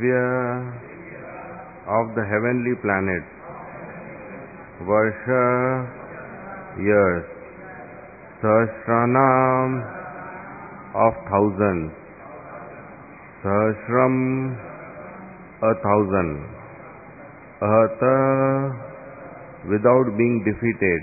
Divya of the heavenly planets, Varsha years, Sahasranam of thousands, Sahasram 1,000, Ahata without being defeated.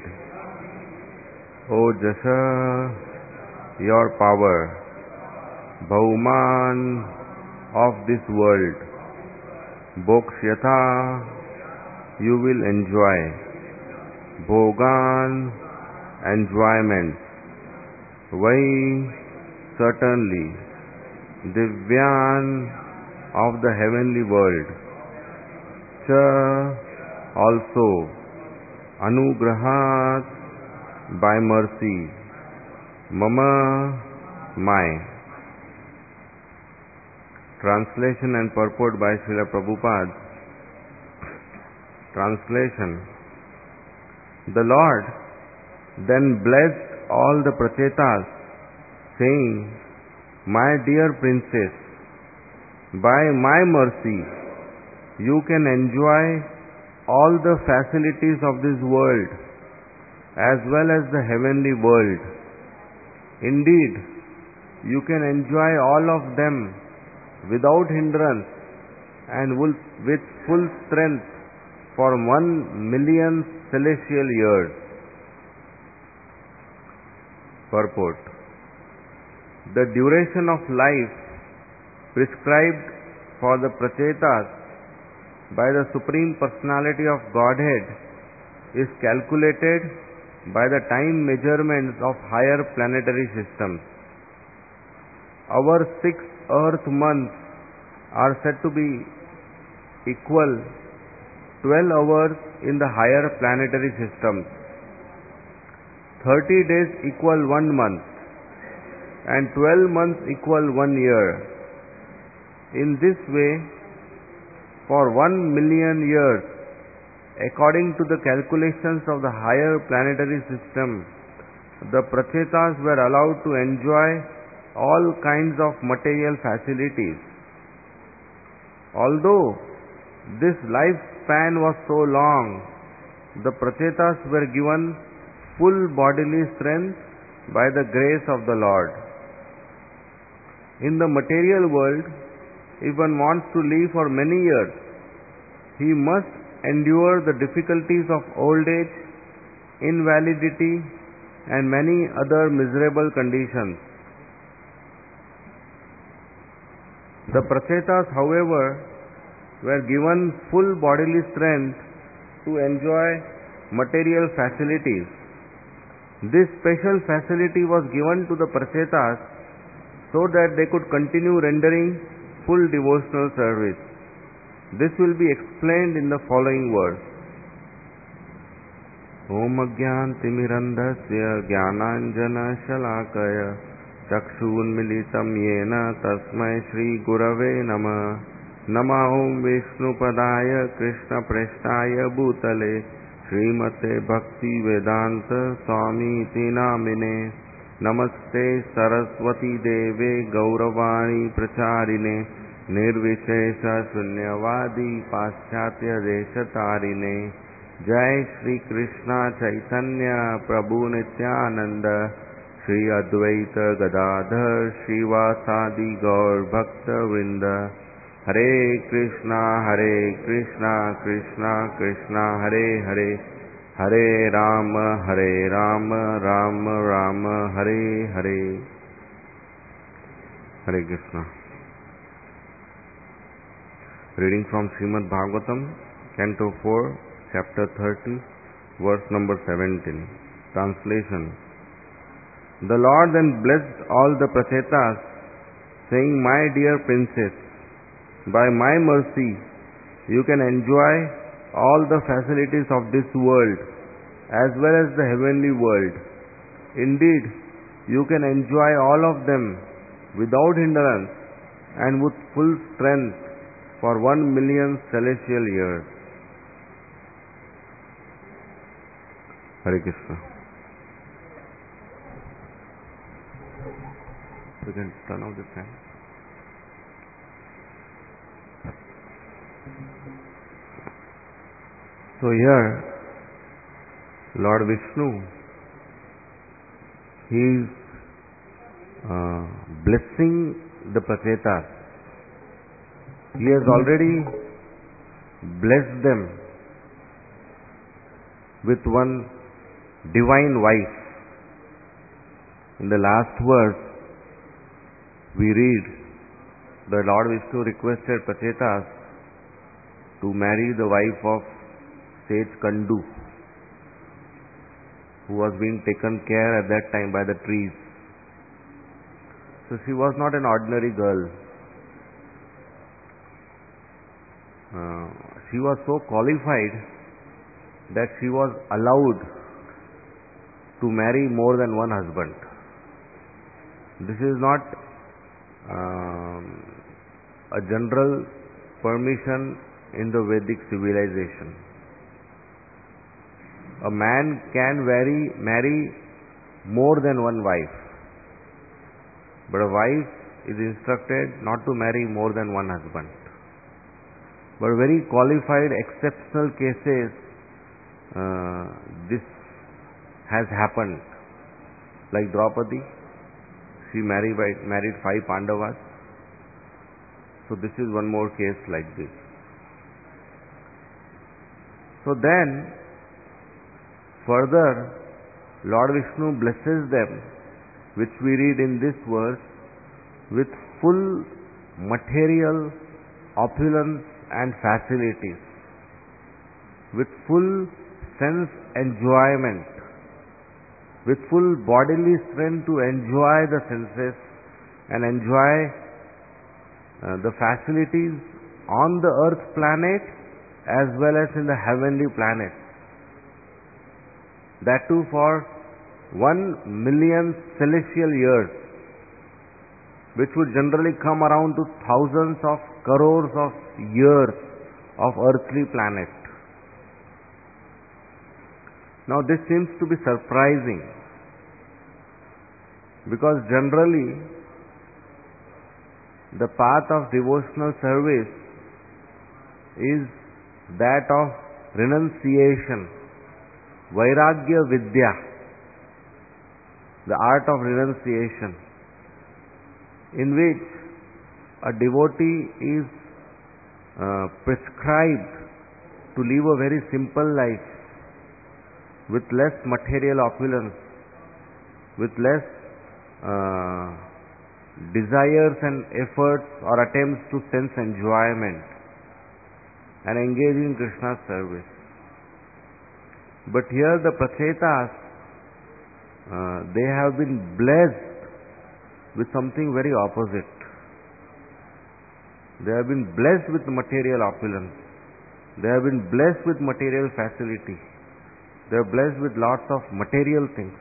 O Jasha, your power, Bhauman of this world, Bokshyata, you will enjoy, Bhogan, enjoyment, Vai, certainly, Divyan of the heavenly world, Cha, also, Anugrahat, by mercy, Mama, my. Translation and purport by Srila Prabhupada. Translation. The Lord then blessed all the Prachetas, saying, My dear princess, by my mercy, you can enjoy all the facilities of this world as well as the heavenly world. Indeed, you can enjoy all of them without hindrance and with full strength for 1,000,000 celestial years. Purport. The duration of life prescribed for the Prachetas by the Supreme Personality of Godhead is calculated by the time measurements of higher planetary systems. Our 6 earth months are said to be equal 12 hours in the higher planetary systems. 30 days equal 1 month and 12 months equal 1 year. In this way, for 1,000,000 years, according to the calculations of the higher planetary system, the Prachetas were allowed to enjoy all kinds of material facilities. Although this lifespan was so long, the Prachetas were given full bodily strength by the grace of the Lord. In the material world, if one wants to live for many years, he must endure the difficulties of old age, invalidity, and many other miserable conditions. The Prachetas, however, were given full bodily strength to enjoy material facilities. This special facility was given to the Prachetas so that they could continue rendering full devotional service. This will be explained in the following verse. Om Ajnanatimirandhasya Jnananjana Shalakaya Chakshunmilitam Yena Tasmai Shri Gurave Namah. Nama Om Vishnupadaya Krishna Preshtaya Bhutale Srimate Bhakti Vedanta Swami Iti Namine. Namaste Saraswati Deve Gauravani Pracharine Nirvishesha Shunyavadi Paschatya Deshatarine. Jai Shri Krishna Chaitanya Prabhu Nityananda Shri Advaita Gadadhar Shivasadi Gaur Bhakta Vrinda. Hare Krishna Krishna Krishna Hare Hare Hare Rama Rama Rama Hare Hare. Hare Krishna. Reading from Srimad Bhagavatam, Canto 4, Chapter 30, verse number 17. Translation. The Lord then blessed all the Prachetas, saying, My dear princess, by my mercy, you can enjoy all the facilities of this world as well as the heavenly world. Indeed, you can enjoy all of them without hindrance and with full strength for 1,000,000 celestial years. Hare Krishna. You can turn off the fan. So here, Lord Vishnu, he is blessing the Prachetas. He has already blessed them with one divine wife. In the last verse, we read that Lord Vishnu requested Prachetas to marry the wife of sage Kandu, who was being taken care at that time by the trees. So she was not an ordinary girl. She was so qualified that she was allowed to marry more than one husband. This is not a general permission in the Vedic civilization. A man can marry more than one wife, but a wife is instructed not to marry more than one husband. But very qualified, exceptional cases, this has happened. Like Draupadi, she married 5 Pandavas. So this is one more case like this. So then, further, Lord Vishnu blesses them, which we read in this verse, with full material opulence and facilities, with full sense enjoyment, with full bodily strength to enjoy the senses and enjoy the facilities on the earth planet as well as in the heavenly planets. That too for 1,000,000 celestial years, which would generally come around to thousands of crores of years of earthly planet. Now this seems to be surprising, because generally the path of devotional service is that of renunciation, Vairagya Vidya, the art of renunciation, in which a devotee is prescribed to live a very simple life with less material opulence, with less desires and efforts or attempts to sense enjoyment, and engage in Krishna's service. But here the Prachetas, they have been blessed with something very opposite. They have been blessed with material opulence. They have been blessed with material facility. They are blessed with lots of material things.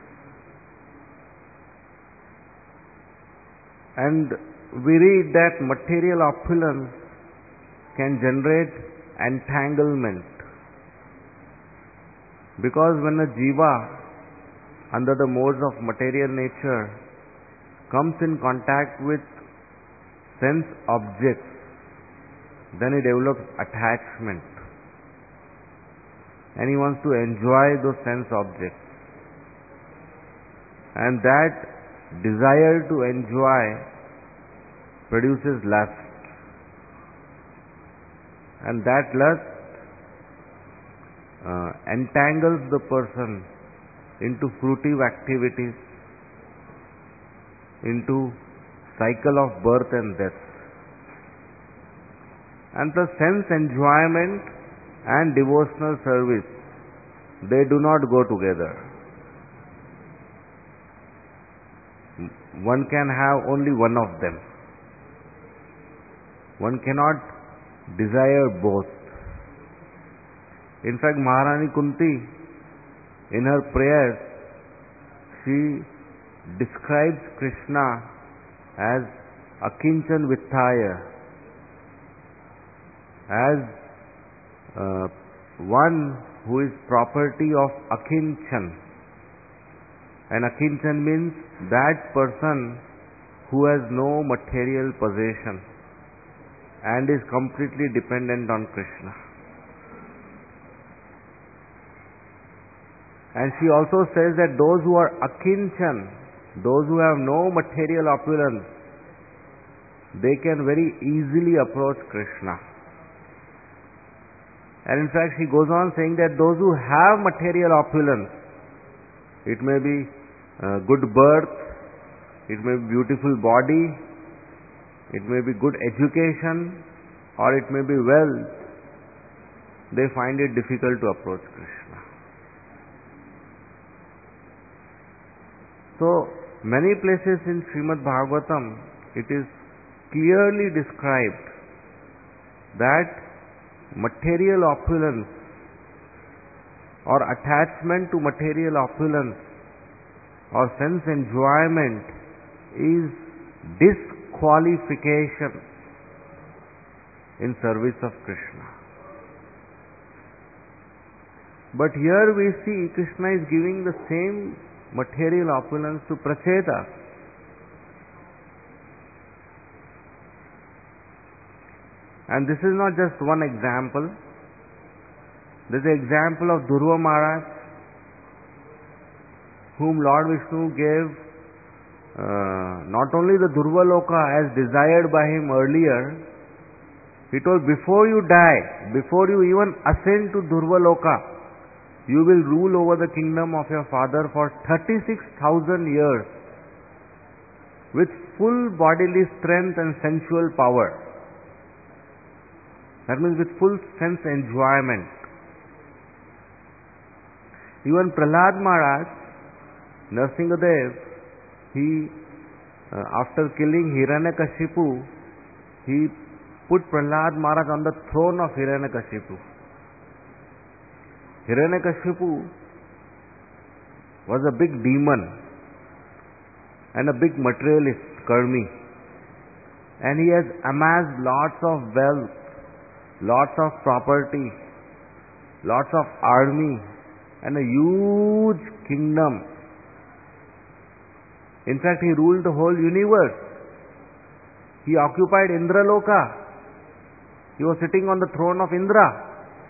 And we read that material opulence can generate entanglement. Because when a jiva, under the modes of material nature, comes in contact with sense objects, then he develops attachment. And he wants to enjoy those sense objects. And that desire to enjoy produces lust. And that lust entangles the person into fruitive activities, into cycle of birth and death. And the sense enjoyment and devotional service, they do not go together. One can have only one of them. One cannot desire both. In fact, Maharani Kunti, in her prayers, she describes Krishna as Akinchan Vittaya, as one who is property of Akinchan. And Akinchan means that person who has no material possession and is completely dependent on Krishna. And she also says that those who are akinchan, those who have no material opulence, they can very easily approach Krishna. And in fact, she goes on saying that those who have material opulence, it may be good birth, it may be beautiful body, it may be good education, or it may be wealth, they find it difficult to approach Krishna. So, many places in Srimad Bhagavatam, it is clearly described that material opulence or attachment to material opulence or sense enjoyment is disqualification in service of Krishna. But here we see Krishna is giving the same material opulence to Pracheta. And this is not just one example. This is the example of Dhruva Maharaj, whom Lord Vishnu gave not only the Dhruva Loka as desired by him earlier. He told, before you die, before you even ascend to Dhruva Loka, you will rule over the kingdom of your father for 36,000 years with full bodily strength and sensual power. That means with full sense enjoyment. Even Prahlad Maharaj, Nrsimhadev, he after killing Hiranyakashipu, he put Prahlad Maharaj on the throne of Hiranyakashipu. Hiranyakashipu was a big demon and a big materialist, Karmi. And he has amassed lots of wealth, lots of property, lots of army, and a huge kingdom. In fact, he ruled the whole universe. He occupied Indraloka. He was sitting on the throne of Indra.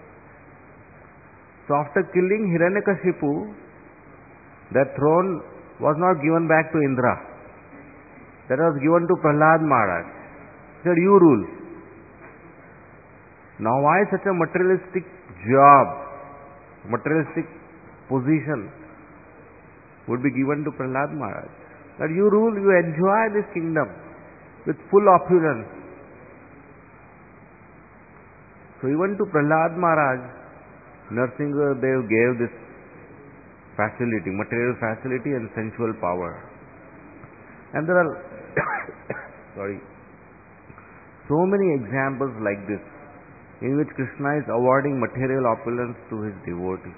So after killing Hiranyakashipu, that throne was not given back to Indra. That was given to Prahlad Maharaj. He said, you rule. Now why such a materialistic job, materialistic position would be given to Prahlad Maharaj? That you rule, you enjoy this kingdom with full opulence. So even to Prahlad Maharaj, Nrsimhadev gave this facility, material facility and sensual power. And there are so many examples like this, in which Krishna is awarding material opulence to his devotees.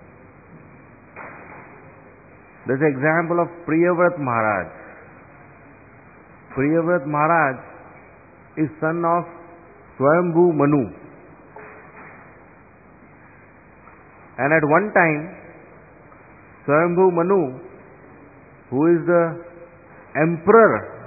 There's an example of Priyavrat Maharaj. Priyavrat Maharaj is son of Swayambhu Manu. And at one time, Swayambhu Manu, who is the emperor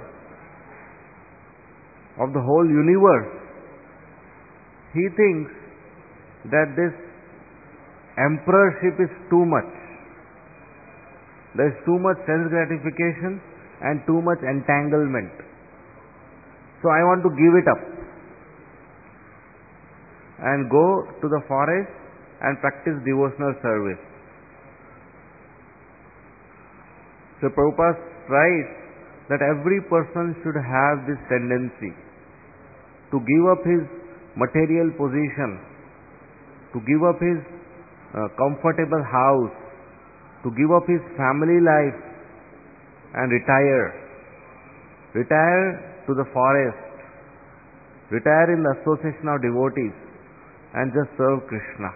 of the whole universe, he thinks that this emperorship is too much. There is too much sense gratification and too much entanglement. So I want to give it up and go to the forest and practice devotional service. So Prabhupada writes that every person should have this tendency to give up his material position, to give up his comfortable house, to give up his family life and retire. Retire to the forest, retire in the association of devotees and just serve Krishna.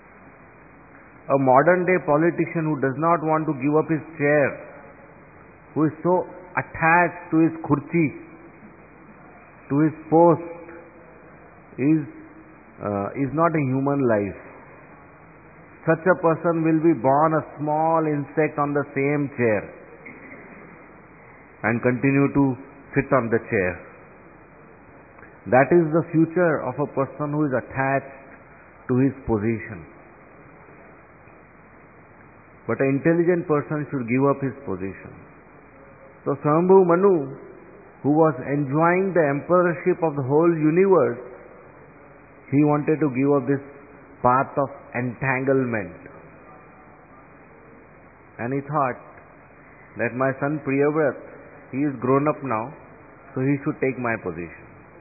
A modern day politician who does not want to give up his chair, who is so attached to his kurchi, to his post, is not a human life. Such a person will be born a small insect on the same chair and continue to sit on the chair. That is the future of a person who is attached to his position. but an intelligent person should give up his position. So Swayambhu Manu, who was enjoying the emperorship of the whole universe, he wanted to give up this path of entanglement. And he thought that my son Priyavrat, he is grown up now, so he should take my position.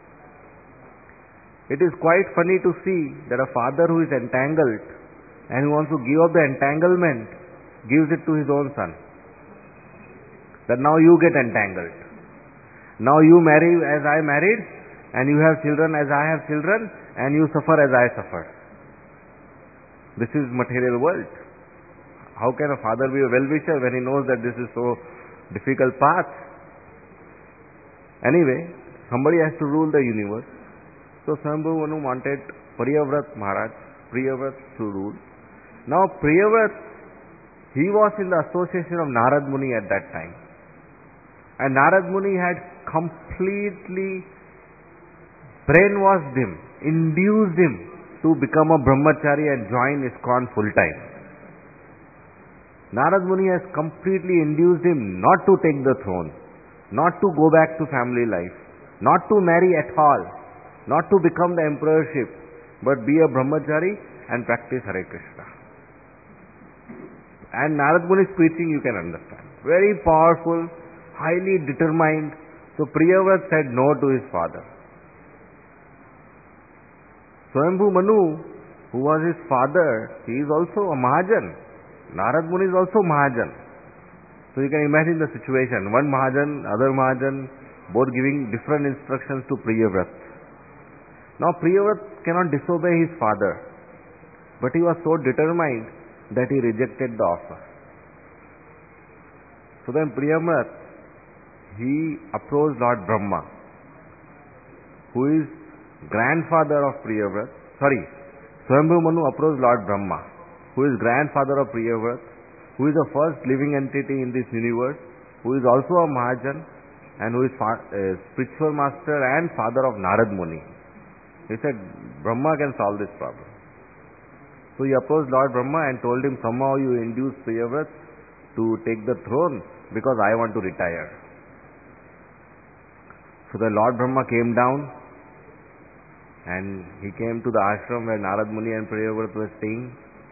It is quite funny to see that a father who is entangled and who wants to give up the entanglement gives it to his own son. That now you get entangled. Now you marry as I married, and you have children as I have children, and you suffer as I suffer. This is material world. How can a father be a well-wisher when he knows that this is so difficult path? Anyway, somebody has to rule the universe. So Swayambhu Manu wanted Priyavrat Maharaj, Priyavrat to rule. Now Priyavrat, he was in the association of Narad Muni at that time. And Narad Muni had completely brainwashed him, induced him to become a brahmachari and join ISKCON full time. Narad Muni has completely induced him not to take the throne, not to go back to family life, not to marry at all, not to become the emperorship, but be a brahmachari and practice Hare Krishna. And Narad Muni's preaching you can understand. Very powerful, highly determined. So Priyavrat said no to his father. Swayambhu Manu, who was his father, he is also a Mahajan. Narad Muni is also Mahajan. So you can imagine the situation. One Mahajan, other Mahajan, both giving different instructions to Priyavrat. Now Priyavrat cannot disobey his father, but he was so determined that he rejected the offer. So then Priyavrat, he approached Lord Brahma, who is grandfather of Priyavrat. Swayambhu Manu approached Lord Brahma, who is grandfather of Priyavrat, who is the first living entity in this universe, who is also a Mahajan, and who is spiritual master and father of Narad Muni. He said, Brahma can solve this problem. So he approached Lord Brahma and told him, somehow you induced Priyavrat to take the throne because I want to retire. So the Lord Brahma came down and he came to the ashram where Narad Muni and Priyavrat were staying.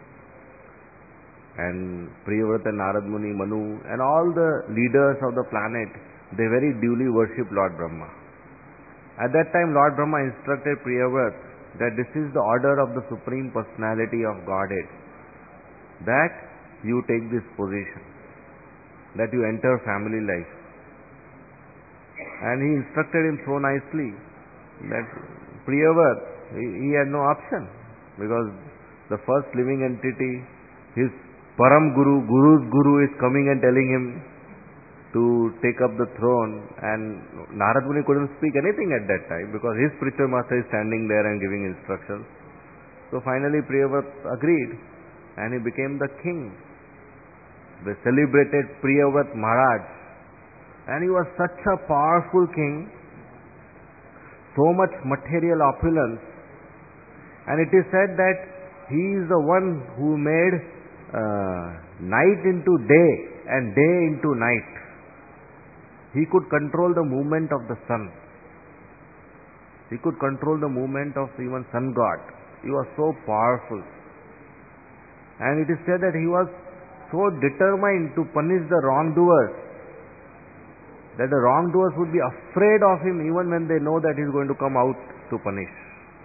And Priyavrat and Narad Muni, Manu and all the leaders of the planet, they very duly worship Lord Brahma. At that time Lord Brahma instructed Priyavrat that this is the order of the Supreme Personality of Godhead, that you take this position, that you enter family life. And he instructed him so nicely that Priyavrat, he had no option, because the first living entity, his Param Guru, Guru's Guru is coming and telling him to take up the throne, and Narad Muni couldn't speak anything at that time because his spiritual master is standing there and giving instructions. So finally Priyavrat agreed and he became the king, the celebrated Priyavrat Maharaj. And he was such a powerful king, so much material opulence, and it is said that he is the one who made night into day and day into night. He could control the movement of the sun. He could control the movement of even sun god. He was so powerful. And it is said that he was so determined to punish the wrongdoers, that the wrongdoers would be afraid of him even when they know that he is going to come out to punish.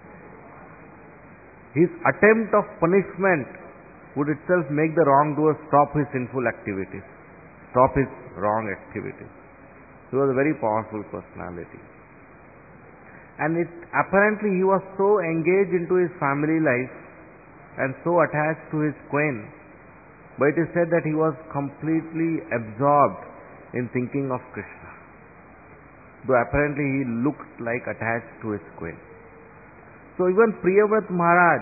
His attempt of punishment would itself make the wrongdoer stop his sinful activities, stop his wrong activities. He was a very powerful personality. And apparently he was so engaged into his family life and so attached to his queen, but it is said that he was completely absorbed in thinking of Krishna, though apparently he looked like attached to his queen. So even Priyavrat Maharaj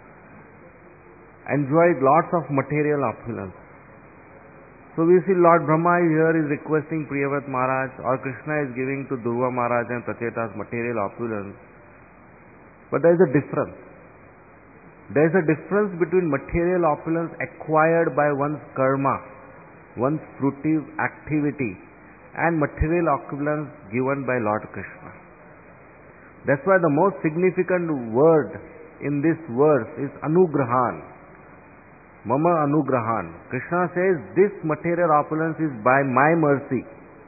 enjoyed lots of material opulence. So we see Lord Brahma here is requesting Priyavrat Maharaj, or Krishna is giving to Dhruva Maharaj and Sacheta's material opulence. But there is a difference. There is a difference between material opulence acquired by one's karma, one's fruitive activity, and material opulence given by Lord Krishna. That's why the most significant word in this verse is anugrahan. Mama anugrahan. Krishna says this material opulence is by my mercy.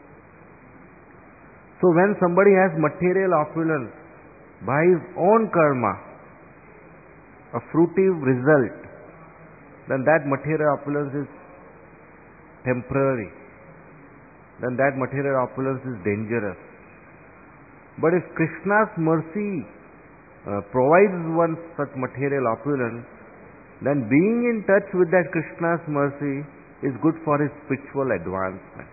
So when somebody has material opulence by his own karma, a fruitive result, then that material opulence is temporary. Then that material opulence is dangerous. But if Krishna's mercy provides one such material opulence, then being in touch with that Krishna's mercy is good for his spiritual advancement.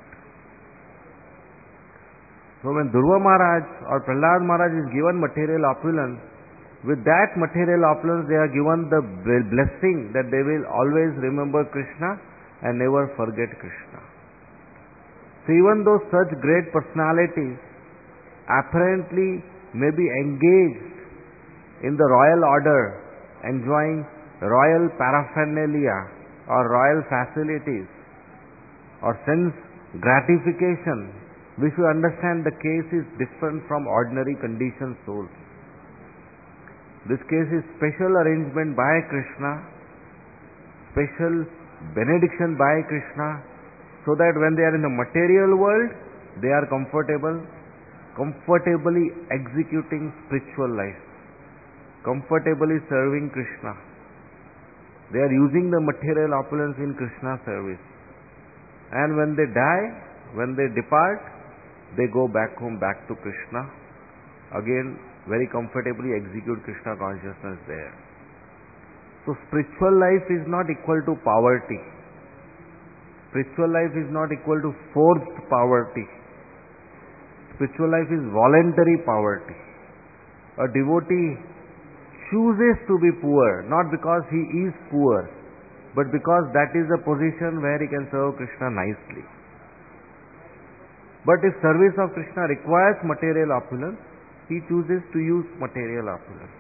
So when Dhruva Maharaj or Prahlad Maharaj is given material opulence, with that material opulence they are given the blessing that they will always remember Krishna and never forget Krishna. So even though such great personalities apparently may be engaged in the royal order, enjoying royal paraphernalia or royal facilities or sense gratification, we should understand the case is different from ordinary conditioned souls. This case is special arrangement by Krishna, special benediction by Krishna, so that when they are in the material world, they are comfortably executing spiritual life, comfortably serving Krishna. They are using the material opulence in Krishna's service. And when they die, when they depart, they go back home, back to Krishna. Again, very comfortably execute Krishna consciousness there. So spiritual life is not equal to poverty. Spiritual life is not equal to forced poverty. Spiritual life is voluntary poverty. A devotee chooses to be poor, not because he is poor, but because that is a position where he can serve Krishna nicely. But if service of Krishna requires material opulence, he chooses to use material opulence.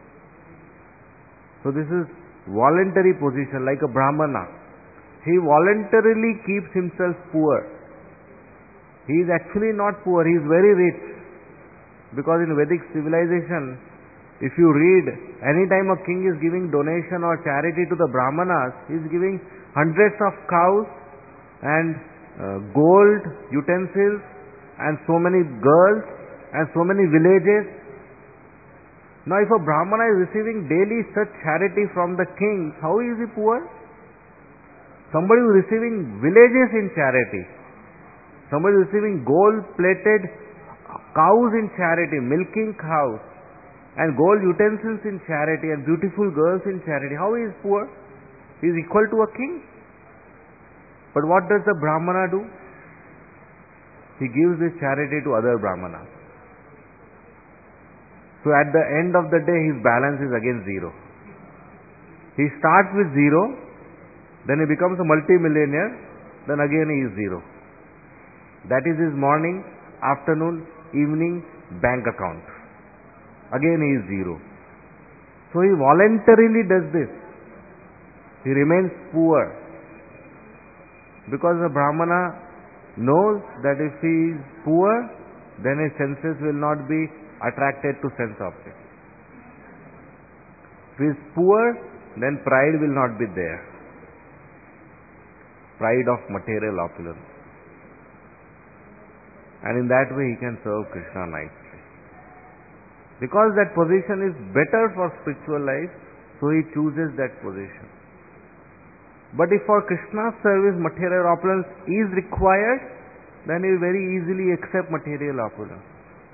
So this is voluntary position, like a Brahmana. He voluntarily keeps himself poor. He is actually not poor, he is very rich. Because in Vedic civilization, if you read, any time a king is giving donation or charity to the Brahmanas, he is giving hundreds of cows and gold utensils and so many girls and so many villages. Now if a Brahmana is receiving daily such charity from the king, how is he poor? Somebody who is receiving villages in charity, somebody who is receiving gold plated cows in charity, milking cows, and gold utensils in charity and beautiful girls in charity, how is he poor? He is equal to a king. But what does the Brahmana do? He gives this charity to other Brahmanas. So at the end of the day, his balance is again zero. He starts with zero, then he becomes a multi-millionaire, then again he is zero. That is his morning, afternoon, evening bank account. Again he is zero. So he voluntarily does this. He remains poor. Because the Brahmana knows that if he is poor, then his senses will not be attracted to sense objects. If he is poor, then pride will not be there. Pride of material opulence. And in that way he can serve Krishna nicely. Because that position is better for spiritual life, so he chooses that position. But if for Krishna's service material opulence is required, then he will very easily accept material opulence.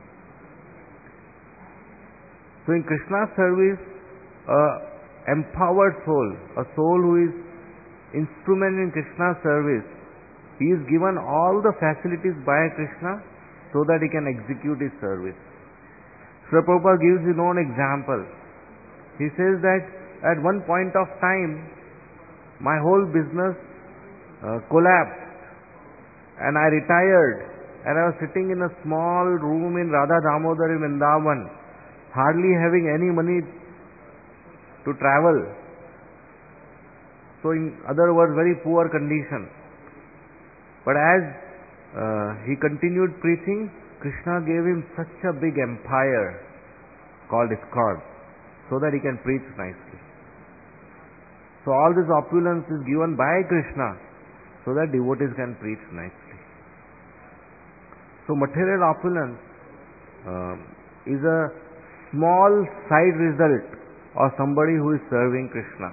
So in Krishna's service, an empowered soul, a soul who is instrument in Krishna's service, he is given all the facilities by Krishna so that he can execute his service. Srila Prabhupada gives his own example. He says that at one point of time, my whole business collapsed and I retired and I was sitting in a small room in Radha Damodar in Vrindavan, hardly having any money to travel. So in other words, very poor condition. But as he continued preaching, Krishna gave him such a big empire called ISKCON, so that he can preach nicely. So all this opulence is given by Krishna, so that devotees can preach nicely. So material opulence is a small side result of somebody who is serving Krishna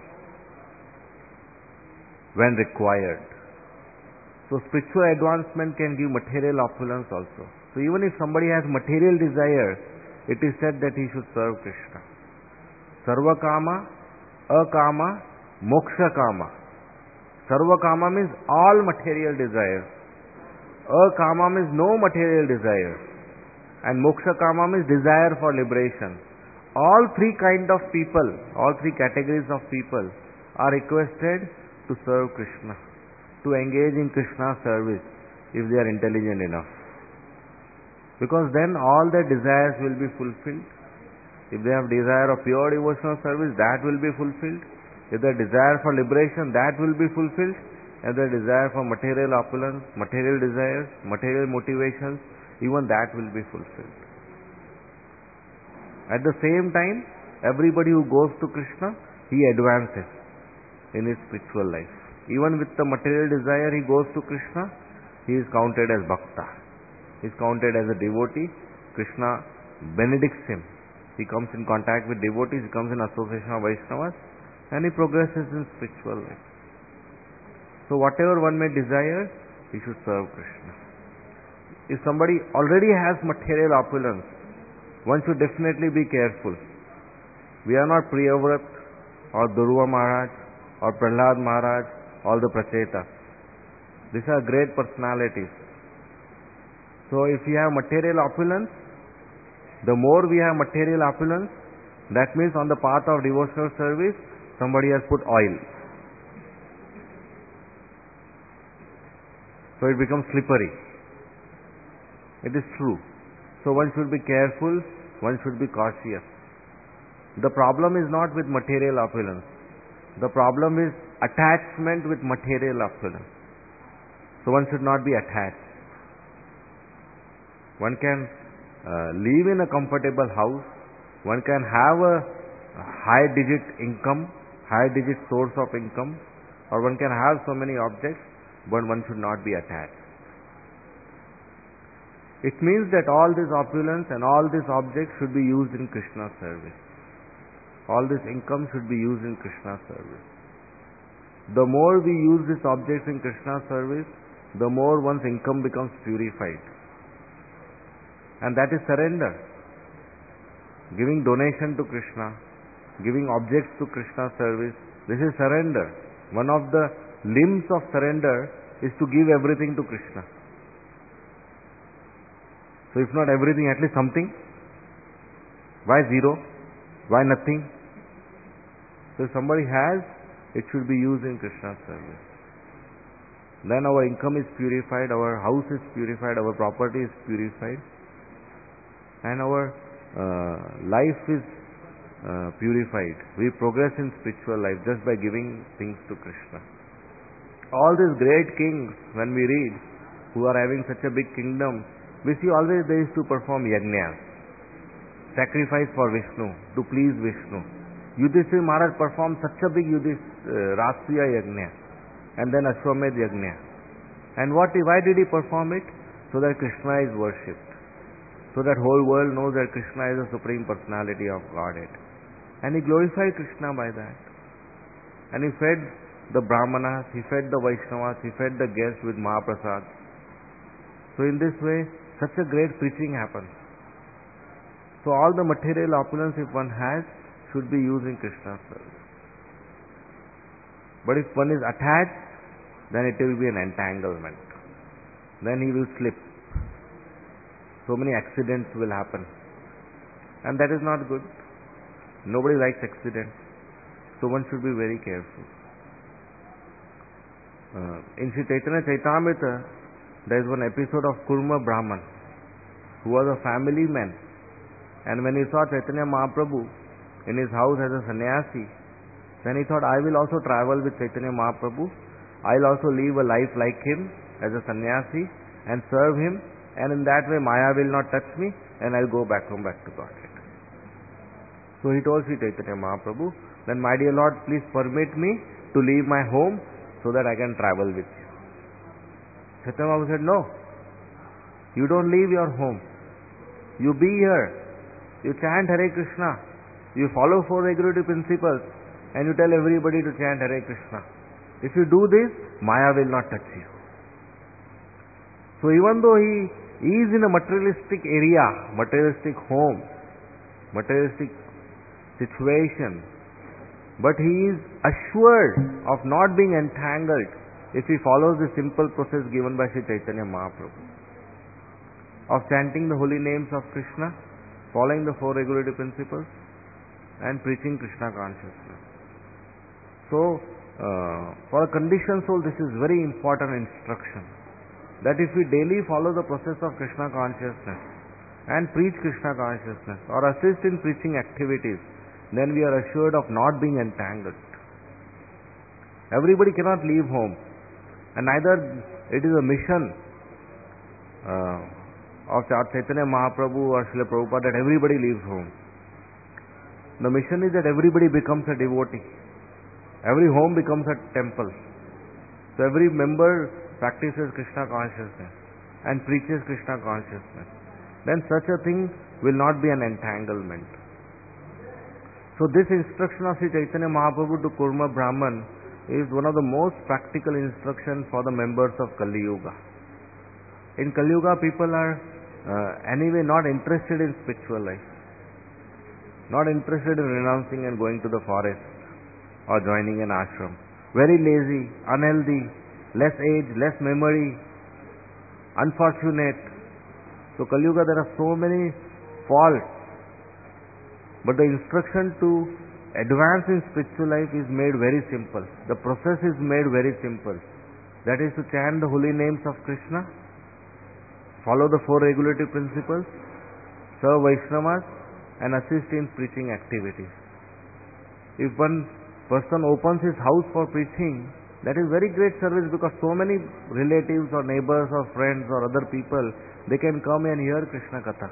when required. So spiritual advancement can give material opulence also. So even if somebody has material desire, it is said that he should serve Krishna. Sarva kama, akama, moksha kama. Sarva kama means all material desires. Akama means no material desire. And moksha kama means desire for liberation. All three kind of people, all three categories of people are requested to serve Krishna, to engage in Krishna's service if they are intelligent enough. Because then all their desires will be fulfilled. If they have desire of pure devotional service, that will be fulfilled. If their desire for liberation, that will be fulfilled. If their desire for material opulence, material desires, material motivations, even that will be fulfilled. At the same time, everybody who goes to Krishna, he advances in his spiritual life. Even with the material desire he goes to Krishna, he is counted as Bhakta. He is counted as a devotee. Krishna benedicts him. He comes in contact with devotees, he comes in association of Vaishnavas, and he progresses in spiritual life. So whatever one may desire, he should serve Krishna. If somebody already has material opulence, one should definitely be careful. We are not Priyavrat or Durva Maharaj or Prahlad Maharaj or the Prachetas. These are great personalities. So if we have material opulence, the more we have material opulence, that means on the path of devotional service, somebody has put oil. So it becomes slippery. It is true. So one should be careful, one should be cautious. The problem is not with material opulence. The problem is attachment with material opulence. So one should not be attached. One can live in a comfortable house. One can have a high digit income, high digit source of income, or one can have so many objects, but one should not be attached. It means that all this opulence and all these objects should be used in Krishna's service. All this income should be used in Krishna's service. The more we use these objects in Krishna's service, the more one's income becomes purified. And that is surrender. Giving donation to Krishna, giving objects to Krishna's service, this is surrender. One of the limbs of surrender is to give everything to Krishna. So if not everything, at least something. Why zero? Why nothing? So if somebody has, it should be used in Krishna's service. Then our income is purified, our house is purified, our property is purified, and our life is purified. We progress in spiritual life just by giving things to Krishna. All these great kings, when we read, who are having such a big kingdom, we see always they used to perform yajnas, sacrifice for Vishnu, to please Vishnu. Yudhishthira Maharaj performed such a big Rastriya yajna, and then Ashwamedh yajna. And why did he perform it? So that Krishna is worshipped. So that whole world knows that Krishna is the Supreme Personality of Godhead. And he glorified Krishna by that. And he fed the Brahmanas, he fed the Vaishnavas, he fed the guests with Mahaprasad. So in this way, such a great preaching happens. So all the material opulence if one has should be used in Krishna's service. But if one is attached, then it will be an entanglement. Then he will slip. So many accidents will happen. And that is not good. Nobody likes accidents. So one should be very careful. In Sri Chaitanya Chaitamrita, there is one episode of Kurma Brahman, who was a family man. And when he saw Chaitanya Mahaprabhu in his house as a sannyasi, Then he thought, I will also travel with Chaitanya Mahaprabhu. I'll also live a life like him as a sannyasi and serve him, and in that way Maya will not touch me and I'll go back to Godhead. So he told Sri Chaitanya Mahaprabhu, then my dear Lord, please permit me to leave my home so that I can travel with you. Chaitanya Mahaprabhu said, no, you don't leave your home. You be here. You chant Hare Krishna. You follow 4 regulative principles and you tell everybody to chant Hare Krishna. If you do this, Maya will not touch you. So even though he is in a materialistic area, materialistic home, materialistic situation, but he is assured of not being entangled if he follows the simple process given by Sri Chaitanya Mahaprabhu of chanting the holy names of Krishna, following the 4 regulative principles, and preaching Krishna consciousness. So, for a conditioned soul, this is very important instruction. That if we daily follow the process of Krishna consciousness and preach Krishna consciousness or assist in preaching activities, then we are assured of not being entangled. Everybody cannot leave home, and neither it is a mission of Chaitanya Mahaprabhu or Srila Prabhupada that everybody leaves home. The mission is that everybody becomes a devotee. Every home becomes a temple. So every member practices Krishna consciousness and preaches Krishna consciousness. Then such a thing will not be an entanglement. So this instruction of Sri Chaitanya Mahaprabhu to Kurma Brahman is one of the most practical instructions for the members of Kali Yuga. In Kali Yuga, people are anyway not interested in spiritual life, not interested in renouncing and going to the forest or joining an ashram. Very lazy, unhealthy, less age, less memory, unfortunate. So Kali Yuga, there are so many faults. But the instruction to advance in spiritual life is made very simple. The process is made very simple. That is to chant the holy names of Krishna, follow the 4 regulative principles, serve Vaishnavas, and assist in preaching activities. If one person opens his house for preaching, that is very great service, because so many relatives or neighbors or friends or other people, they can come and hear Krishna Katha.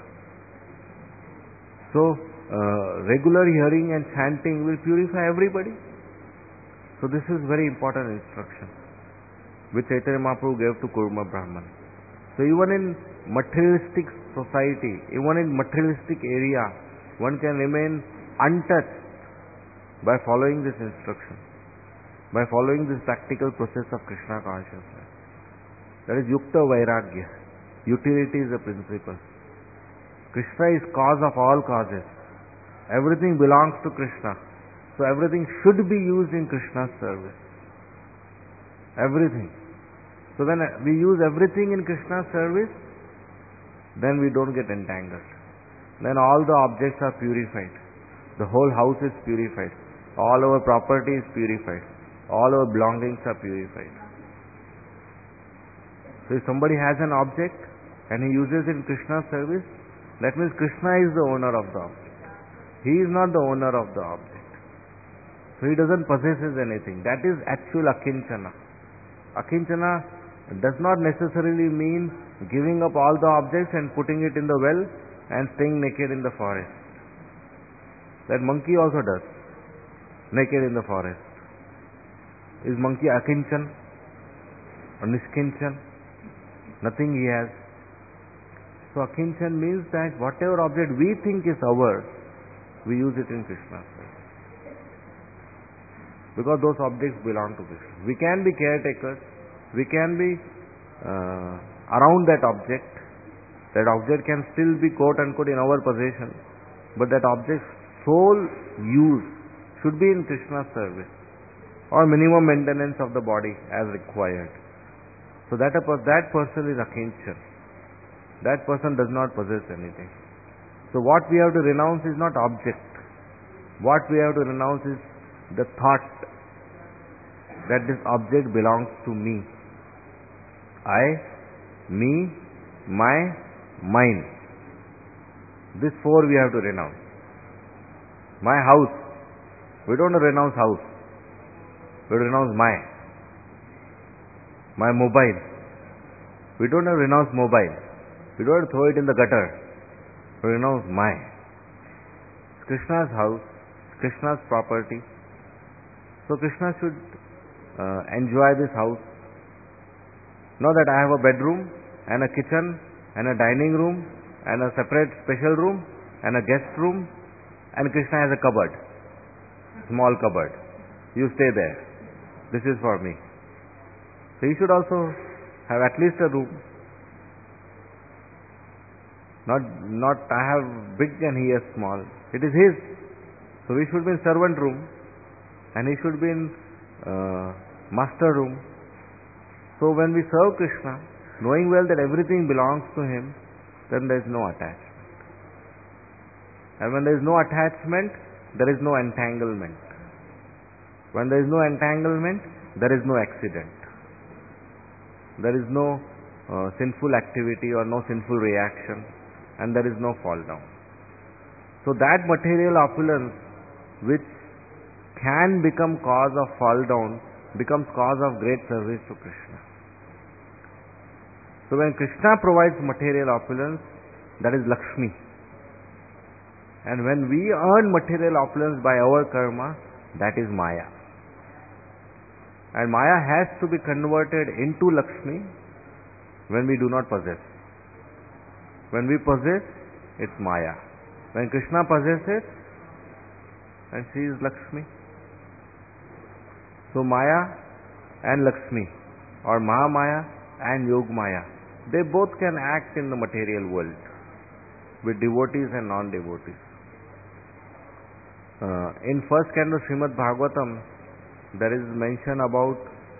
So, regular hearing and chanting will purify everybody. So this is very important instruction which Chaitanya Mahaprabhu gave to Kurma Brahman. So even in materialistic society, even in materialistic area, one can remain untouched by following this instruction, by following this practical process of Krishna consciousness. That is Yukta Vairagya. Utility is the principle. Krishna is cause of all causes. Everything belongs to Krishna. So everything should be used in Krishna's service. Everything. So when we use everything in Krishna's service, then we don't get entangled. Then all the objects are purified. The whole house is purified. All our property is purified. All our belongings are purified. So if somebody has an object and he uses it in Krishna's service, that means Krishna is the owner of the object. He is not the owner of the object. So he doesn't possess anything. That is actual akinchana. Akinchana does not necessarily mean giving up all the objects and putting it in the well and staying naked in the forest. That monkey also does. Naked in the forest. Is monkey akinchan or niskinchan? Nothing he has. So akinchan means that whatever object we think is ours, we use it in Krishna's service. Because those objects belong to Krishna. We can be caretakers. We can be around that object. That object can still be quote unquote in our possession. But that object's sole use should be in Krishna's service. Or minimum maintenance of the body as required. So that person is akinchan. That person does not possess anything. So what we have to renounce is not object. What we have to renounce is the thought that this object belongs to me. I, me, my, mine. These 4 we have to renounce. My house. We don't renounce house. We renounce my mobile. We don't have to renounce mobile. We don't have to throw it in the gutter. We renounce my. It's Krishna's house, Krishna's property. So Krishna should enjoy this house. Not that I have a bedroom and a kitchen and a dining room and a separate special room and a guest room, and Krishna has a cupboard, small cupboard. You stay there. This is for me. So he should also have at least a room. Not I have big and he has small. It is his. So we should be in servant room and he should be in master room. So when we serve Krishna, knowing well that everything belongs to him, then there is no attachment. And when there is no attachment, there is no entanglement. When there is no entanglement, there is no accident. There is no sinful activity or no sinful reaction, and there is no fall down. So that material opulence which can become cause of fall down becomes cause of great service to Krishna. So when Krishna provides material opulence, that is Lakshmi. And when we earn material opulence by our karma, that is Maya. And Maya has to be converted into Lakshmi when we do not possess. When we possess, it's Maya. When Krishna possesses, and she is Lakshmi. So Maya and Lakshmi, or Mahamaya and Yogamaya, they both can act in the material world with devotees and non-devotees. In first canto Srimad Bhagavatam, there is mention about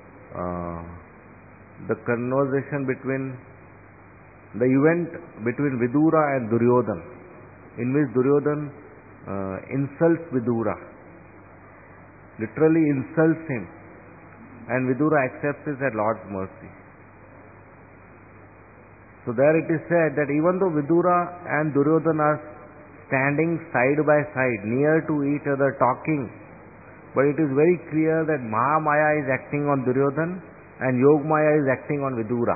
the conversation between the event between Vidura and Duryodhana, in which Duryodhana insults Vidura, literally insults him, and Vidura accepts it at Lord's mercy. So there it is said that even though Vidura and Duryodhana are standing side by side, near to each other, talking, but it is very clear that Mahamaya is acting on Duryodhana and Yogamaya is acting on Vidura.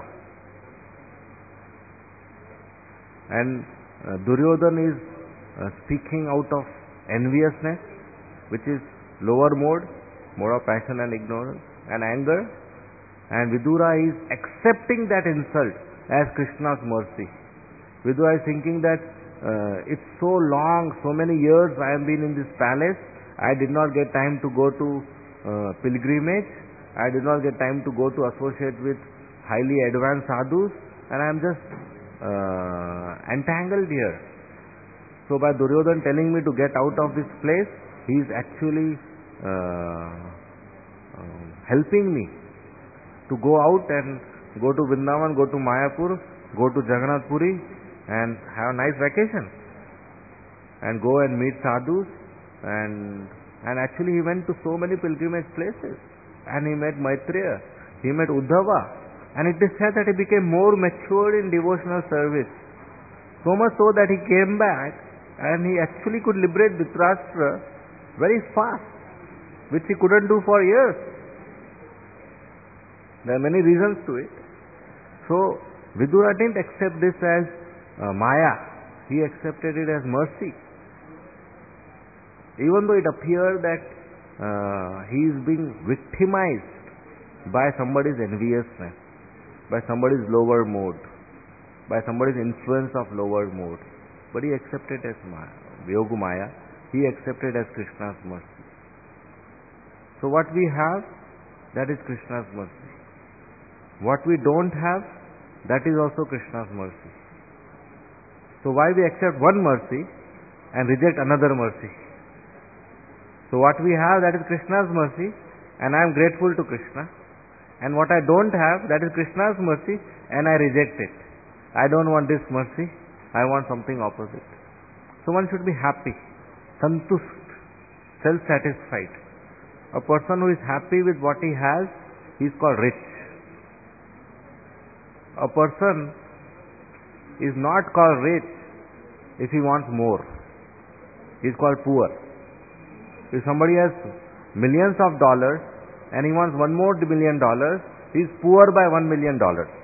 And Duryodhana is speaking out of enviousness, which is lower mode of passion and ignorance and anger, and Vidura is accepting that insult as Krishna's mercy. Vidura is thinking that it's so long, so many years I have been in this palace, I did not get time to go to pilgrimage, I did not get time to go to associate with highly advanced sadhus, and I am just entangled here. So by Duryodhana telling me to get out of this place, he is actually helping me to go out and go to Vrindavan, go to Mayapur, go to Jagannath Puri and have a nice vacation and go and meet sadhus, and actually he went to so many pilgrimage places, and he met Maitreya, he met Uddhava, and it is said that he became more matured in devotional service, so much so that he came back and he actually could liberate Dhritarashtra very fast, which he couldn't do for years. There are many reasons to it. So Vidura didn't accept this as Maya, he accepted it as mercy. Even though it appeared that he is being victimized by somebody's enviousness, by somebody's lower mode, by somebody's influence of lower mode, but he accepted as Yogamaya, he accepted as Krishna's mercy. So what we have, that is Krishna's mercy. What we don't have, that is also Krishna's mercy. So why we accept one mercy and reject another mercy? So what we have, that is Krishna's mercy, and I am grateful to Krishna. And what I don't have, that is Krishna's mercy, and I reject it. I don't want this mercy, I want something opposite. So one should be happy, santusht, self-satisfied. A person who is happy with what he has, he is called rich. A person is not called rich if he wants more. He is called poor. If somebody has millions of dollars and he wants $1 more million, he is poor by $1 million.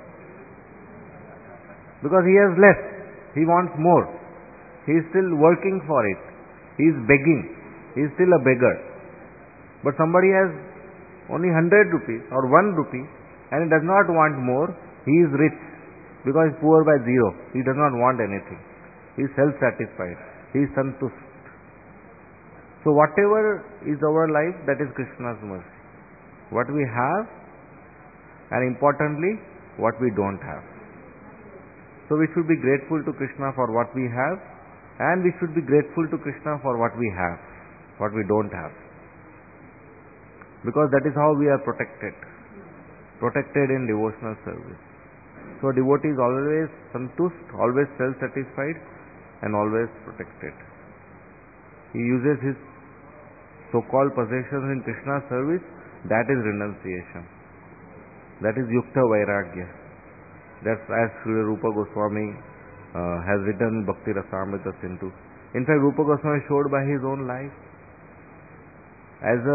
Because he has less. He wants more. He is still working for it. He is begging. He is still a beggar. But somebody has only 100 rupees or 1 rupee and he does not want more. He is rich because he is poor by 0. He does not want anything. He is self-satisfied. He is santust. So whatever is our life, that is Krishna's mercy. What we have, and importantly, what we don't have. So we should be grateful to Krishna for what we have, and we should be grateful to Krishna for what we have, what we don't have. Because that is how we are protected. Protected in devotional service. So a devotee is always santust, always self-satisfied, and always protected. He uses his so-called possessions in Krishna's service. That is renunciation. That is yukta vairagya. That's as Sri Rupa Goswami has written Bhakti Rasamrita Sindhu. In fact, Rupa Goswami showed by his own life. As a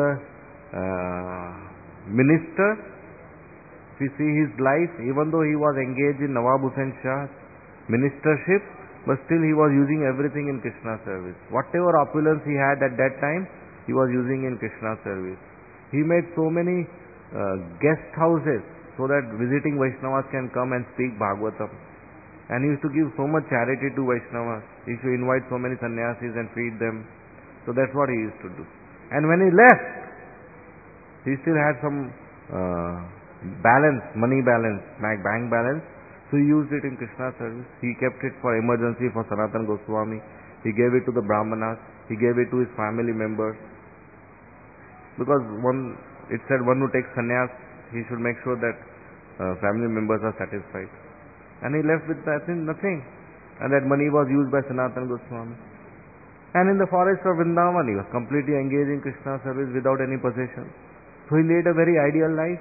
minister, if you see his life, even though he was engaged in Nawab Hussain Shah's ministership, but still he was using everything in Krishna's service. Whatever opulence he had at that time, he was using in Krishna's service. He made so many guest houses so that visiting Vaishnavas can come and speak Bhagavatam. And he used to give so much charity to Vaishnavas. He used to invite so many sannyasis and feed them. So that's what he used to do. And when he left, he still had some balance, money balance, bank balance. So he used it in Krishna's service. He kept it for emergency for Sanatana Goswami. He gave it to the Brahmanas. He gave it to his family members. Because it said one who takes sannyas, he should make sure that family members are satisfied. And he left with nothing. And that money was used by Sanatana Goswami. And in the forest of Vrindavan, he was completely engaged in Krishna's service without any possession. So he led a very ideal life.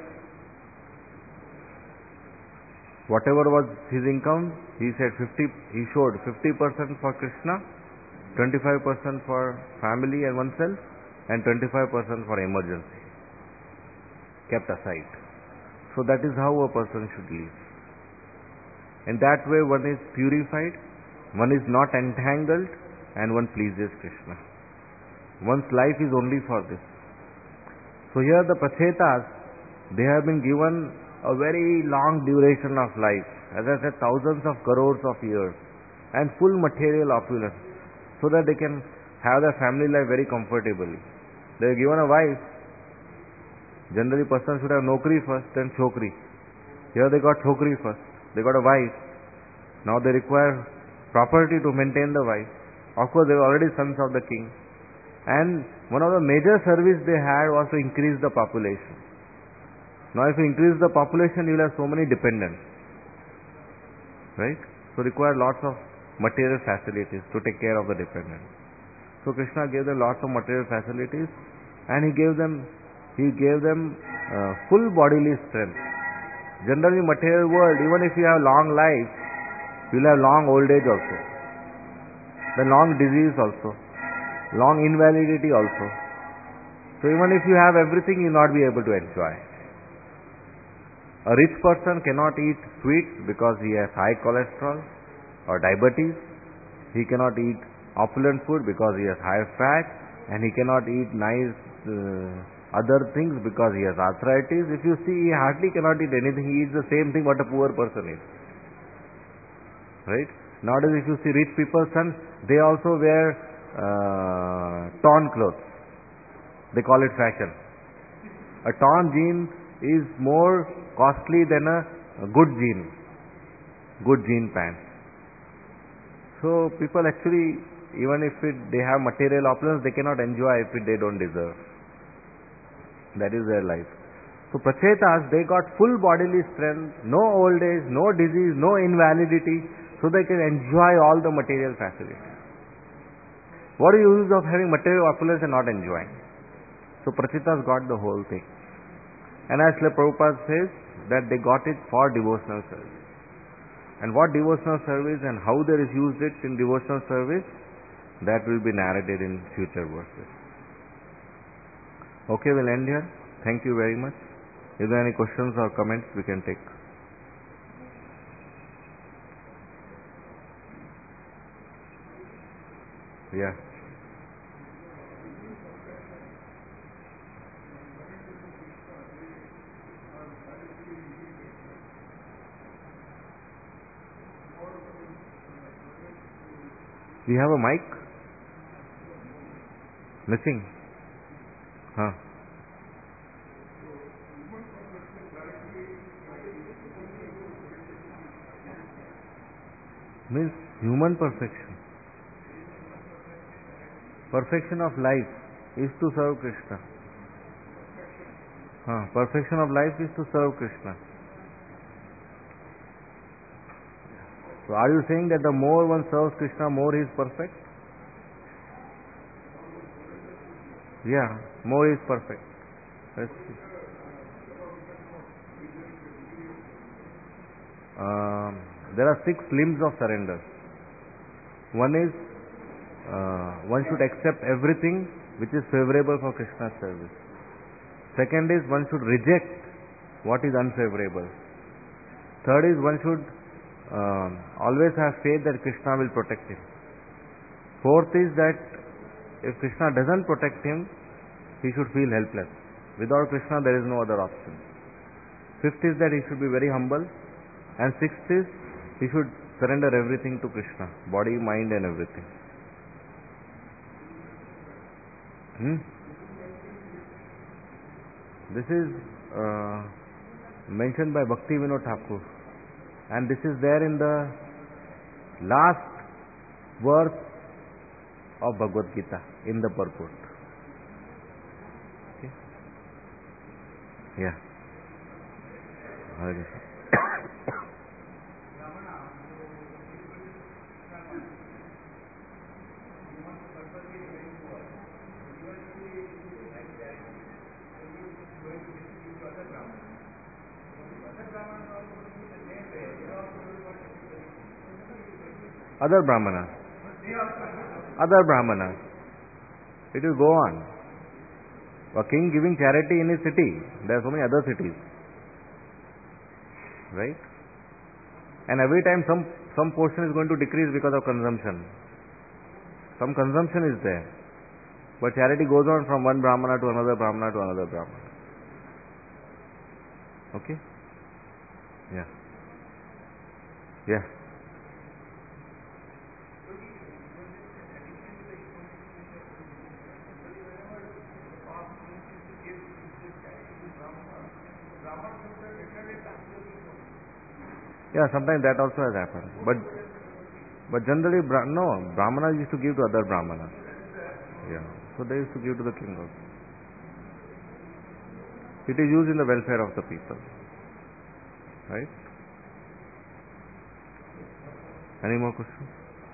Whatever was his income, he showed 50% for Krishna, 25% for family and oneself, and 25% for emergency. Kept aside. So that is how a person should live. In that way one is purified, one is not entangled, and one pleases Krishna. One's life is only for this. So here the Prachetas, they have been given a very long duration of life. As I said, thousands of crores of years and full material opulence, so that they can have their family life very comfortably. They are given a wife. Generally person should have nokri first, then chokri. Here they got chokri first. They got a wife. Now they require property to maintain the wife. Of course, they were already sons of the king. And one of the major service they had was to increase the population. Now if you increase the population, you will have so many dependents. Right? So require lots of material facilities to take care of the dependents. So Krishna gave them lots of material facilities, and he gave them full bodily strength. Generally, material world, even if you have long life, you will have long old age also, then long disease also, long invalidity also. So even if you have everything, you will not be able to enjoy. A rich person cannot eat sweets because he has high cholesterol or diabetes. He cannot eat opulent food because he has high fat, and he cannot eat nice other things because he has arthritis. If you see, he hardly cannot eat anything. He eats the same thing what a poor person eats. Right? Nowadays, if you see rich people's sons, they also wear torn clothes. They call it fashion. A torn jean is more costly than a good jean pants. So people actually, even if they have material opulence, they cannot enjoy if they don't deserve. That is their life. So Prachetas, they got full bodily strength, no old age, no disease, no invalidity, so they can enjoy all the material facilities. What is the use of having material opulence and not enjoying? So Prachetas got the whole thing. And as Srila Prabhupada says, that they got it for devotional service. And what devotional service and how there is used it in devotional service, that will be narrated in future verses. Okay, we'll end here. Thank you very much. If there are any questions or comments, we can take. Yeah. Do you have a mic? Missing? Huh. Means human perfection. Perfection of life is to serve Krishna. Perfection of life is to serve Krishna. So are you saying that the more one serves Krishna, more he is perfect? Yeah, more is perfect. Let's see. There are 6 limbs of surrender. One is one should accept everything which is favorable for Krishna's service. Second is one should reject what is unfavorable. Third is one should always have faith that Krishna will protect him. Fourth is that if Krishna doesn't protect him, he should feel helpless. Without Krishna, there is no other option. Fifth is that he should be very humble. And sixth is he should surrender everything to Krishna, body, mind and everything. This is mentioned by Bhakti Vinod Thakur, and this is there in the last verse of Bhagavad Gita in the purport. Okay? Yeah. Other Brahmanas. It will go on. A king giving charity in his city. There are so many other cities. Right? And every time some portion is going to decrease because of consumption. Some consumption is there. But charity goes on from one Brahmana to another Brahmana to another Brahmana. Okay? Yeah. Yeah. Yeah, sometimes that also has happened. But generally, Brahmanas used to give to other Brahmanas. Yeah. So they used to give to the king also. It is used in the welfare of the people. Right? Any more questions?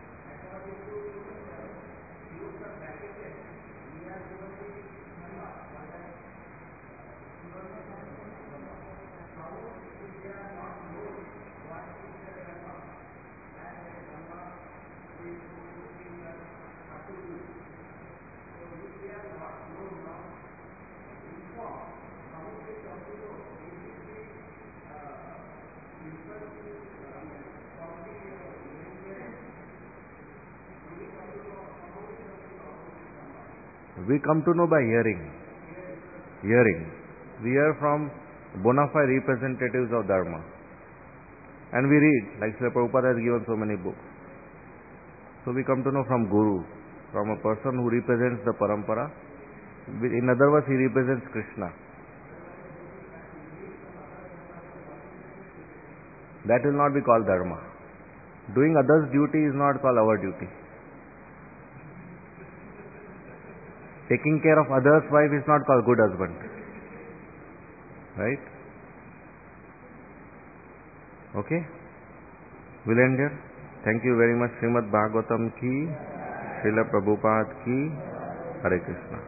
We come to know by hearing. We hear from bona fide representatives of Dharma. And we read, like Srila Prabhupada has given so many books. So we come to know from Guru, from a person who represents the Parampara. In other words, he represents Krishna. That will not be called Dharma. Doing others' duty is not called our duty. Taking care of others' wife is not called good husband. Right? Okay? We'll end here. Thank you very much. Srimad Bhagavatam ki, Srila Prabhupada ki, Hare Krishna.